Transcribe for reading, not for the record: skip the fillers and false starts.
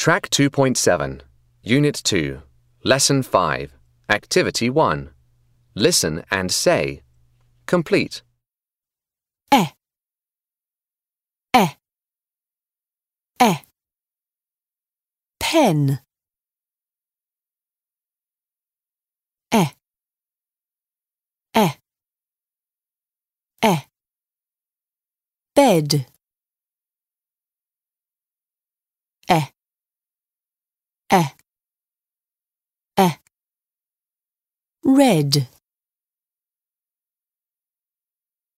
Track 2.7, Unit 2, Lesson 5, Activity 1. Listen and say. Complete. E pen e bed red